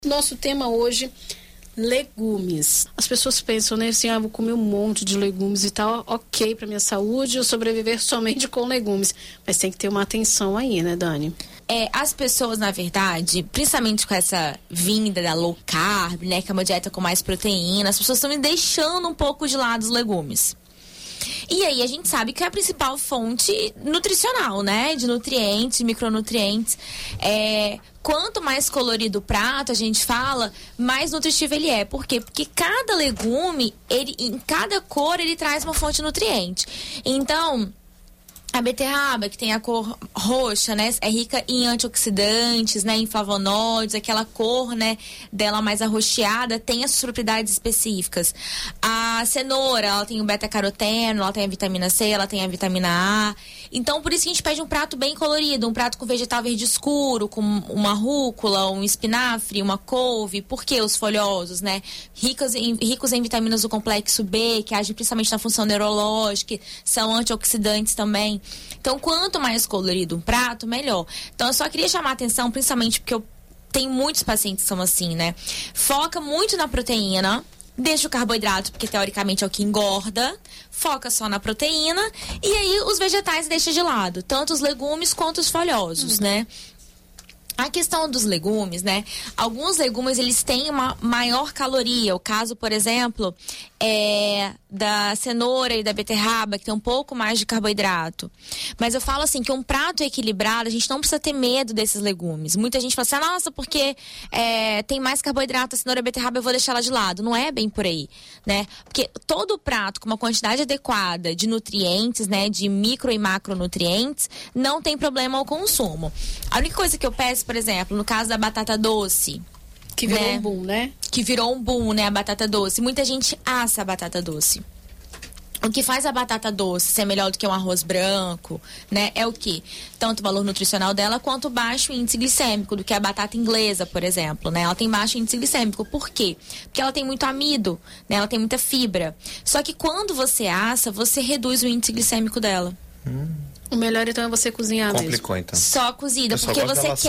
Nosso tema hoje, legumes. As pessoas pensam, né, assim, vou comer um monte de legumes e tal, ok para minha saúde, eu sobreviver somente com legumes. Mas tem que ter uma atenção aí, né, Dani? As pessoas, na verdade, principalmente com essa vinda da low carb, né, que é uma dieta com mais proteína, as pessoas estão deixando um pouco de lado os legumes. E aí a gente sabe que é a principal fonte nutricional, né? De nutrientes, micronutrientes. Quanto mais colorido o prato, a gente fala, mais nutritivo ele é. Por quê? Porque cada legume, em cada cor, ele traz uma fonte de nutriente. Então, a beterraba, que tem a cor roxa, né? É rica em antioxidantes, né? Em flavonoides, aquela cor, né? Dela mais arroxeada, tem as suas propriedades específicas. A cenoura, ela tem o beta-caroteno, ela tem a vitamina C, ela tem a vitamina A. Então, por isso que a gente pede um prato bem colorido, um prato com vegetal verde escuro, com uma rúcula, um espinafre, uma couve. Por que os folhosos, né? Ricos em vitaminas do complexo B, que agem principalmente na função neurológica, são antioxidantes também. Então, quanto mais colorido um prato, melhor. Então, eu só queria chamar a atenção, principalmente porque eu tenho muitos pacientes que são assim, né? Foca muito na proteína, deixa o carboidrato, porque teoricamente é o que engorda, foca só na proteína, e aí os vegetais deixa de lado, tanto os legumes quanto os folhosos, né? A questão dos legumes, né? Alguns legumes, eles têm uma maior caloria. O caso, por exemplo, da cenoura e da beterraba, que tem um pouco mais de carboidrato. Mas eu falo assim, que um prato equilibrado, a gente não precisa ter medo desses legumes. Muita gente fala assim, nossa, porque tem mais carboidrato, a cenoura e a beterraba, eu vou deixar ela de lado. Não é bem por aí, né? Porque todo prato com uma quantidade adequada de nutrientes, né? De micro e macronutrientes, não tem problema ao consumo. A única coisa que eu peço, por exemplo, no caso da batata doce, que virou um boom, né? Que virou um boom, né? A batata doce. Muita gente assa a batata doce. O que faz a batata doce ser melhor do que um arroz branco, né? É o quê? Tanto o valor nutricional dela, quanto o baixo índice glicêmico, do que a batata inglesa, por exemplo, né? Ela tem baixo índice glicêmico. Por quê? Porque ela tem muito amido, né? Ela tem muita fibra. Só que quando você assa, você reduz o índice glicêmico dela. O melhor então é você cozinhar Complicou, mesmo. Então. Só cozida, porque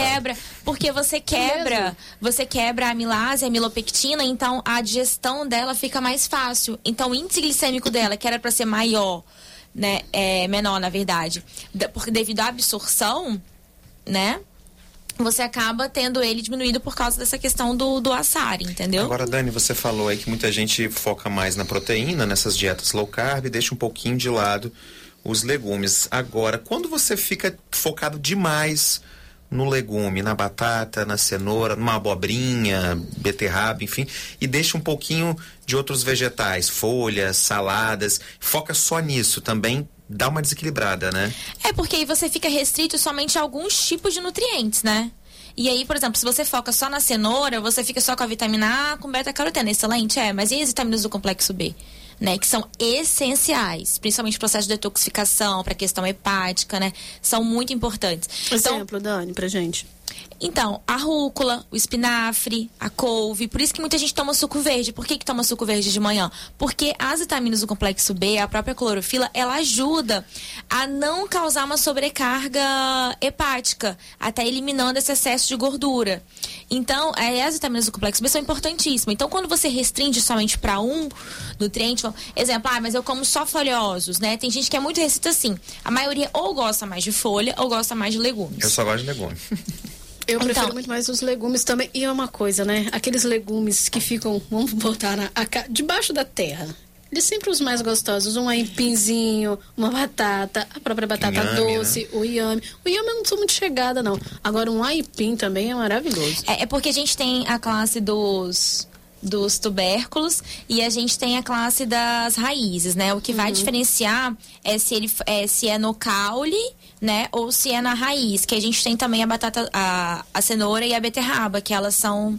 você quebra a amilase, a amilopectina, então a digestão dela fica mais fácil. Então o índice glicêmico dela, que era para ser maior, né, menor na verdade, porque devido à absorção, né, você acaba tendo ele diminuído por causa dessa questão do assar, entendeu? Agora, Dani, você falou aí que muita gente foca mais na proteína, nessas dietas low carb, e deixa um pouquinho de lado os legumes. Agora, quando você fica focado demais no legume, na batata, na cenoura, numa abobrinha, beterraba, enfim, e deixa um pouquinho de outros vegetais, folhas, saladas, foca só nisso, também dá uma desequilibrada, né? Porque aí você fica restrito somente a alguns tipos de nutrientes, né? E aí, por exemplo, se você foca só na cenoura, você fica só com a vitamina A, com beta-caroteno, excelente, mas e as vitaminas do complexo B? Né, que são essenciais, principalmente o processo de detoxificação, para a questão hepática, né? São muito importantes. Exemplo, Dani, pra gente. Então, a rúcula, o espinafre, a couve, por isso que muita gente toma suco verde. Por que toma suco verde de manhã? Porque as vitaminas do complexo B, a própria clorofila, ela ajuda a não causar uma sobrecarga hepática, até eliminando esse excesso de gordura. Então, as vitaminas do complexo B são importantíssimas. Então, quando você restringe somente para um nutriente, exemplo, mas eu como só folhosos, né? Tem gente que é muito restrita assim. A maioria ou gosta mais de folha ou gosta mais de legumes. Eu só gosto de legumes. Eu prefiro muito mais os legumes também. E é uma coisa, né? Aqueles legumes que ficam, vamos botar debaixo da terra. Eles sempre os mais gostosos. Um aipinzinho, uma batata, a própria batata inhame, doce, né? O inhame. O inhame eu não sou muito chegada, não. Agora, um aipim também é maravilhoso. É porque a gente tem a classe dos tubérculos e a gente tem a classe das raízes, né? O que vai diferenciar é se é no caule, né? Ou se é na raiz, que a gente tem também a batata, a cenoura e a beterraba, que elas são,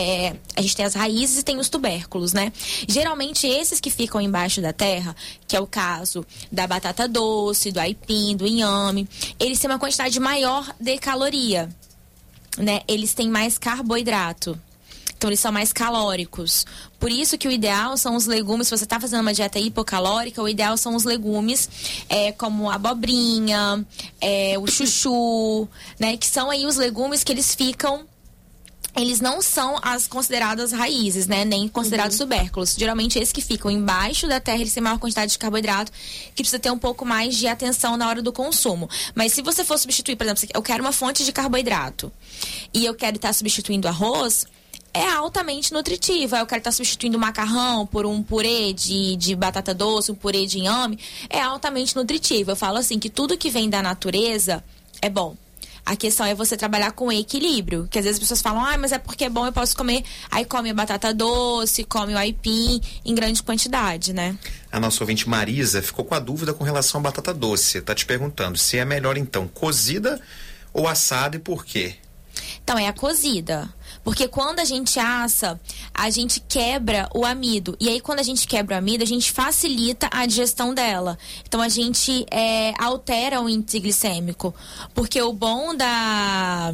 a gente tem as raízes e tem os tubérculos, né? Geralmente esses que ficam embaixo da terra, que é o caso da batata doce, do aipim, do inhame, eles têm uma quantidade maior de caloria, né? Eles têm mais carboidrato. Então, eles são mais calóricos. Por isso que o ideal são os legumes, se você está fazendo uma dieta hipocalórica, o ideal são os legumes como a abobrinha, o chuchu, né? Que são aí os legumes que eles ficam eles não são as consideradas raízes, né? Nem considerados tubérculos. Geralmente, esses que ficam embaixo da terra, eles têm maior quantidade de carboidrato, que precisa ter um pouco mais de atenção na hora do consumo. Mas se você for substituir, por exemplo, eu quero uma fonte de carboidrato e eu quero estar substituindo arroz, é altamente nutritiva. Eu quero estar substituindo macarrão por um purê de batata doce, um purê de inhame, é altamente nutritivo. Eu falo assim, que tudo que vem da natureza é bom. A questão é você trabalhar com equilíbrio. Que às vezes as pessoas falam, mas é porque é bom, eu posso comer. Aí come a batata doce, come o aipim em grande quantidade, né? A nossa ouvinte Marisa ficou com a dúvida com relação à batata doce. Tá te perguntando se é melhor, então, cozida ou assada e por quê? Então, é a cozida. Porque quando a gente assa, a gente quebra o amido. E aí, quando a gente quebra o amido, a gente facilita a digestão dela. Então, a gente altera o índice glicêmico. Porque o bom da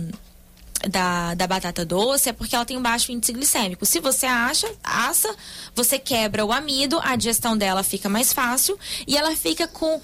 batata doce é porque ela tem um baixo índice glicêmico. Se você assa, você quebra o amido, a digestão dela fica mais fácil e ela fica com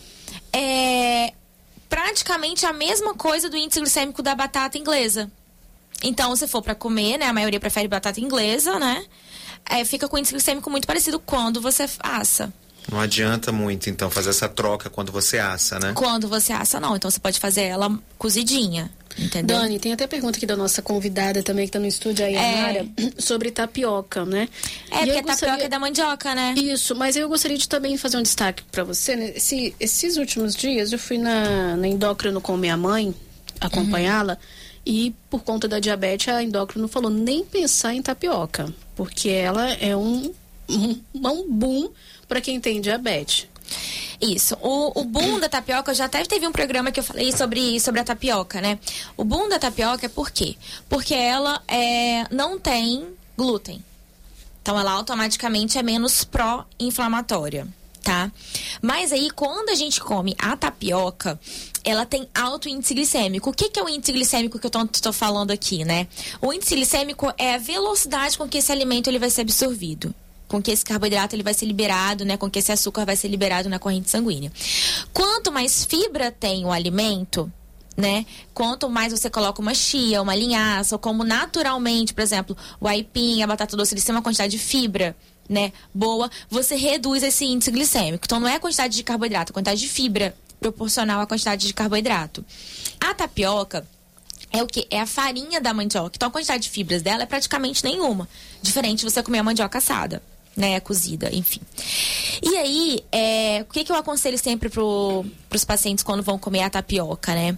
praticamente a mesma coisa do índice glicêmico da batata inglesa. Então, se for para comer, né, a maioria prefere batata inglesa, né? Fica com índice glicêmico muito parecido quando você assa. Não adianta muito, então, fazer essa troca quando você assa, né? Quando você assa, não. Então, você pode fazer ela cozidinha, entendeu? Dani, tem até pergunta aqui da nossa convidada também, que tá no estúdio, a Yamara, sobre tapioca, né? Porque a tapioca é da mandioca, né? Isso, mas eu gostaria de também fazer um destaque para você, né? Esses últimos dias, eu fui na endócrino com minha mãe, acompanhá-la, e por conta da diabetes, a endócrino falou nem pensar em tapioca, porque ela é um boom para quem tem diabetes. Isso. O boom da tapioca, já até teve um programa que eu falei sobre a tapioca, né? O boom da tapioca é por quê? Porque ela não tem glúten. Então, ela automaticamente é menos pró-inflamatória, tá? Mas aí, quando a gente come a tapioca, ela tem alto índice glicêmico. O que é o índice glicêmico que eu tô falando aqui, né? O índice glicêmico é a velocidade com que esse alimento ele vai ser absorvido, com que esse carboidrato ele vai ser liberado, né? Com que esse açúcar vai ser liberado na corrente sanguínea. Quanto mais fibra tem o alimento, né? Quanto mais você coloca uma chia, uma linhaça, ou como naturalmente, por exemplo, o aipim, a batata doce, eles têm uma quantidade de fibra, né, boa, você reduz esse índice glicêmico. Então, não é a quantidade de carboidrato, é a quantidade de fibra proporcional à quantidade de carboidrato. A tapioca é o quê? É a farinha da mandioca. Então, a quantidade de fibras dela é praticamente nenhuma. Diferente de você comer a mandioca assada, né, cozida, enfim. E aí, o que eu aconselho sempre pros pacientes quando vão comer a tapioca, né?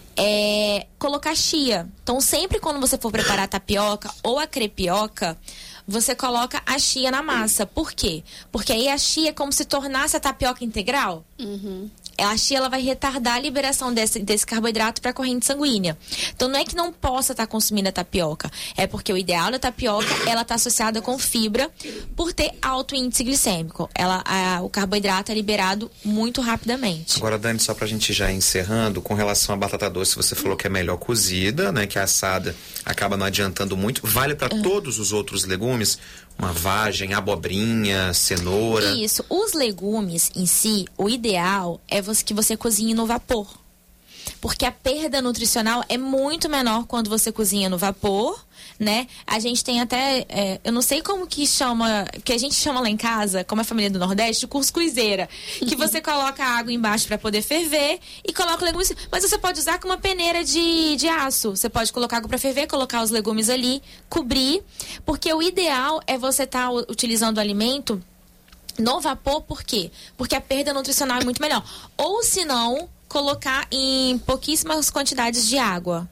Colocar chia. Então, sempre quando você for preparar a tapioca ou a crepioca, você coloca a chia na massa. Por quê? Porque aí a chia é como se tornasse a tapioca integral. Uhum. A chia ela vai retardar a liberação desse carboidrato para a corrente sanguínea. Então, não é que não possa estar consumindo a tapioca. É porque o ideal da tapioca, ela está associada com fibra por ter alto índice glicêmico. O carboidrato é liberado muito rapidamente. Agora, Dani, só pra gente já ir encerrando, com relação à batata doce, você falou que é melhor cozida, né? Que a assada acaba não adiantando muito. Vale para todos os outros legumes? Uma vagem, abobrinha, cenoura. Isso. Os legumes em si, o ideal é que você cozinhe no vapor. Porque a perda nutricional é muito menor quando você cozinha no vapor, né? A gente tem até, eu não sei como que chama, que a gente chama lá em casa, como a família do Nordeste, cuscuzeira. Que você coloca a água embaixo para poder ferver e coloca o legume. Mas você pode usar com uma peneira de aço. Você pode colocar água para ferver, colocar os legumes ali, cobrir. Porque o ideal é você estar utilizando o alimento no vapor, por quê? Porque a perda nutricional é muito melhor. Ou se não, colocar em pouquíssimas quantidades de água.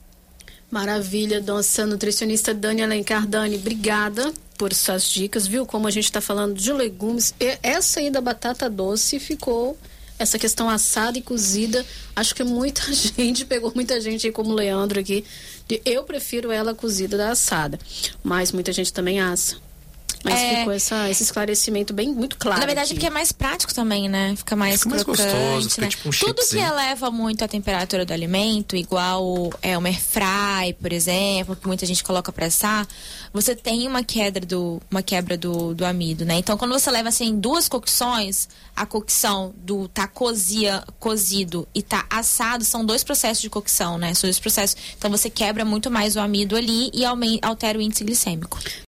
Maravilha, nossa nutricionista Dani Alencar. Dani, obrigada por suas dicas, viu? Como a gente está falando de legumes, essa aí da batata doce ficou, essa questão assada e cozida, acho que muita gente, pegou muita gente aí como o Leandro aqui, eu prefiro ela cozida da assada, mas muita gente também assa. Mas ficou esse esclarecimento muito claro. Na verdade, porque é mais prático também, né? Fica mais gostoso, fica né? tipo um Tudo que eleva muito a temperatura do alimento, igual uma air fry, por exemplo, que muita gente coloca pra assar, você tem uma quebra do amido, né? Então, quando você leva assim 2 cocções, a cocção do tá cozido e tá assado, são 2 processos de cocção, né? São 2 processos. Então, você quebra muito mais o amido ali e altera o índice glicêmico.